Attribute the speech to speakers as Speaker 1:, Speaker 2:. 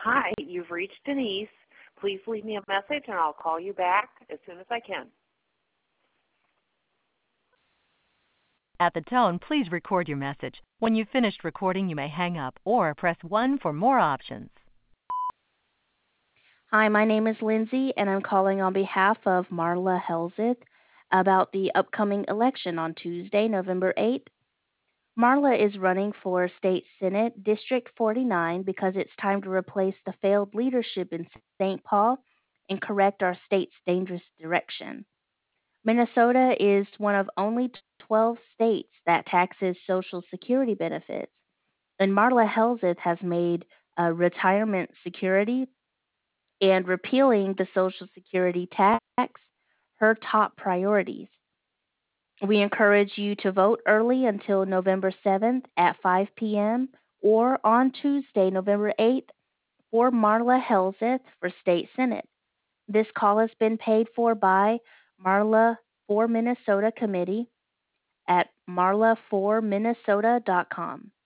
Speaker 1: Hi, you've reached Denise. Please leave me a message and I'll call you back as soon as I can.
Speaker 2: At the tone, please record your message. When you've finished recording, you may hang up or press 1 for more options.
Speaker 3: Hi, my name is Lindsay, and I'm calling on behalf of Marla Helseth about the upcoming election on Tuesday, November 8th. Marla is running for State Senate District 49 because it's time to replace the failed leadership in St. Paul and correct our state's dangerous direction. Minnesota is one of only 12 states that taxes Social Security benefits, and Marla Helseth has made retirement security and repealing the Social Security tax her top priorities. We encourage you to vote early until November 7th at 5 p.m. or on Tuesday, November 8th for Marla Helseth for State Senate. This call has been paid for by Marla for Minnesota Committee at marla4minnesota.com.